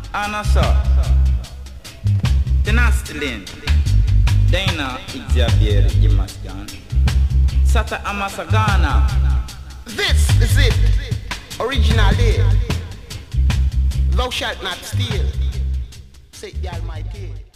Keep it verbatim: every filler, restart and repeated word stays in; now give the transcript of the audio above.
Anasa, Tenastilin, Dana Ixiabier Yimaskan, Sata Amasagana. This is it, originally. Thou shalt not steal, say the Almighty.